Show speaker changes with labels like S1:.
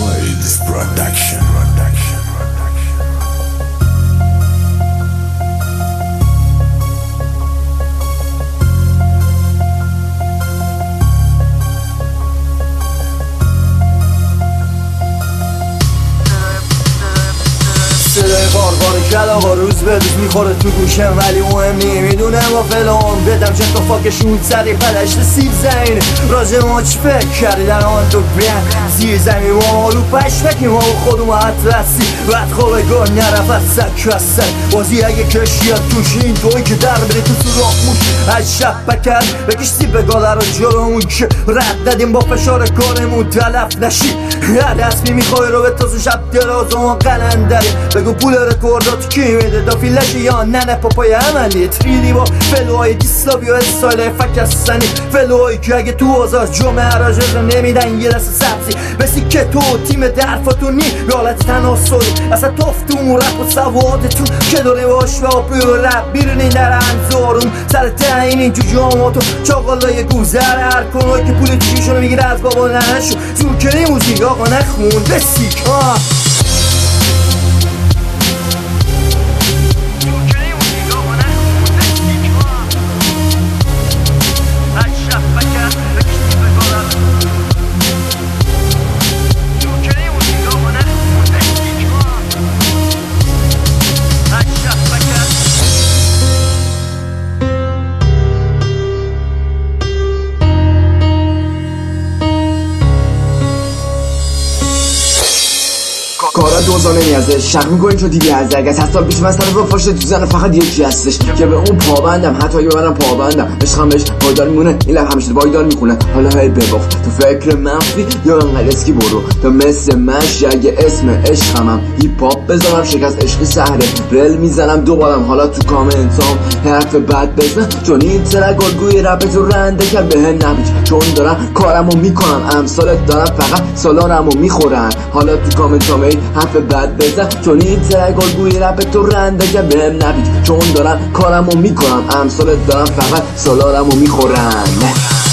S1: Noise Production.
S2: صدای باربار کلاغا روز به روز میخوره تو گوشم، ولی مهم نی میدونم و فلان بدم چه فاک شود سری پلشت سیب زمین راجع ما چی فکر کردی در آن دو برن زیر زمین ما رو پشمکی ما و خودم اطرسی وقت خوابه گاه نرفت سک کسر بازی اگه کشید توش این توی که در بری تو سراخ موش از شب بکر بکش سیب گاله رو جلومون که رد ندیم با فشار کارمون تلف نشی هر دست میخوای رو به تازو شب دراز و قلندری بگو پول رکوردات کی میده دا فیلشی یا نه پاپای عملی تریدی با فلوهای دیسلاوی و استایل فکستنی فلوهایی که اگه تو آزار جمعه راجر نمیدن یه دست سبزی بسی که تو تیم درفتون نی به حالت تناسلی اصلا تفتون رپ و سوادتون که داره باش و آبروی و رپ بیرونی در انزارون سر تعیین این جو جاماتو چاقالای گوزر هر کنوی که پول چیشونو میگیره از بابا ننشو زورکری موزیک آقا نخون بسیک
S3: کارا دوزانه نیازش شک میکنین چون دیدی از اگه 100 سال پیش من سر با پاشت تو زن فقط یکی هستش که به اون پابندم حتی اگه ببرم پابندم عشقم بهش پایدار میمونه این لب همیشه وایدار میخونه حالا هی بباف تو فکر منفی یا انقدر اسکی برو تا مثل مش اگه اسم عشقمم هیپ هاپ بذارم شکست عشقی سهره رل میزنم دوبارم حالا تو کامنتام حرف بد بزنم چون این ترک الگوی رپ تو رنده کرد بهم نبیچ چون دارم کارمو میکنم امثالت دارم فقط سالارمو میخورن حالا تو کامنتام حرف بد بزن چون این ترک الگوی رپ تو رنده که بهم نبیچ چون دارم کارمو میکنم امثالت دارم فقط سالارمو میخورن